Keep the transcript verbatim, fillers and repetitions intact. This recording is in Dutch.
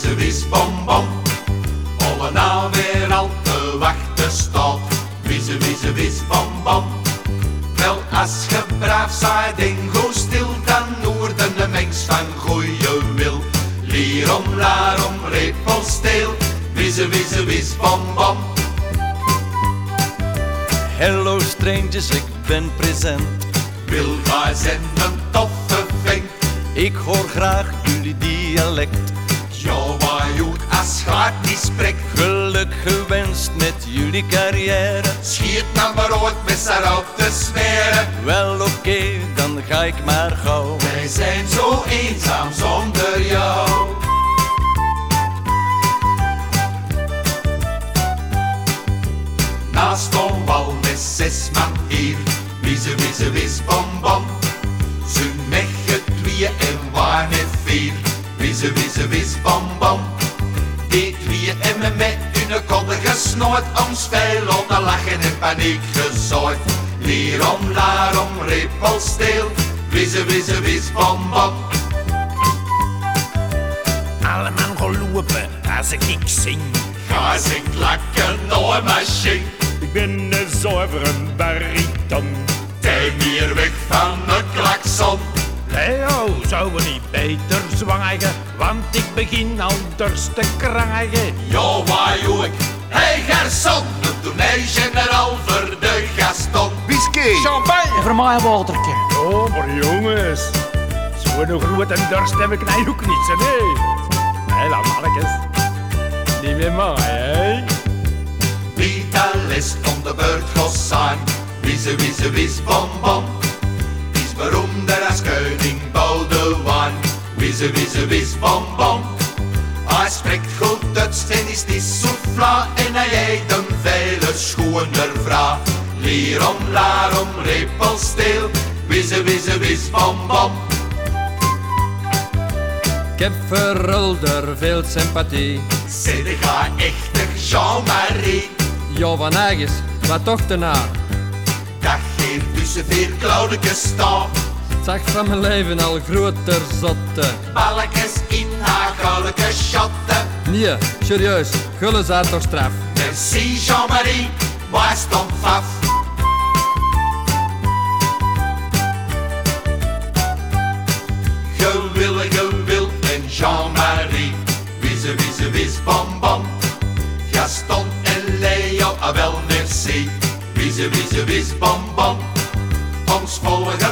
wisse wis bom bom. Alle na weer al te wachten staat. Wisse wisse wis bom bom. Wel als je braaf zij ding go stil, dan noorden een mens van goeie wil. Lierom, laarom, repel steel. Wisse wisse wis bom bom. Hello strangers, ik ben present. Wil gij zijn een toffe vent? Ik hoor graag jullie dialect. Ja, maar goed als gij niet spreekt. Geluk gewenst met jullie carrière. Schiet nou maar ooit met z'n op te smeren. Wel oké, okay, dan ga ik maar gauw. Wij zijn zo eenzaam zonder jou. Naast een wal met zes man hier. Wisse wisse wis bom bom. Ze meggen tweeën en waar met vier. Wisse wisse wis bom bom. Die tweeën hebben met hun koddige snoot ons veel onder lachen en paniek gezooid. Lierom, laarom, repel steel. Wisse wisse wis bom bom. Allemaal gelopen als ik ik zing. Ga zingt lekker nooit machine. Ik ben een zuivere bariton. Tij meer weg van de klakson. Leo, zou we niet beter zwangen? Want ik begin al dorst te krijgen. Ja, waar joe ik? Hey garçon, een tournee-generaal voor de Gaston. Whisky! Champagne! Voor mij een watertje. Oh, maar jongens. Zo'n groot en dorst heb ik nou ook niet, zo nee. Hé, laat mannetjes. Niet meer mij, hè? Vitalist om de beurt gos zijn. Wisse wisse wis bom bom. Is beroemder als koning Boudewijn. Wisse wisse wis bom bom. Hij spreekt goed Duits en is niet souffla. En hij eet een vele schoener vrouw. Lierom, laarom, repel steel. Wisse wisse wis bom bom. Ik heb voor Rolder veel sympathie. Zit ik haar echte Jean-Marie. Jo van Aegis, wat toch te na. Dat geeft tussen vier klauwelijkes staan. Zag van mijn leven al groter zotte. Balletjes in haar gouden shotten. Nee, serieus, gullen zijn toch straf. Merci Jean-Marie, waar stond af? Gewille, gewil en Jean-Marie. Wisse, wisse, wis, bom, bom. Gaston en Leo, ah wel merci. Wisse, wisse, wis, bom, bom. Ons volgen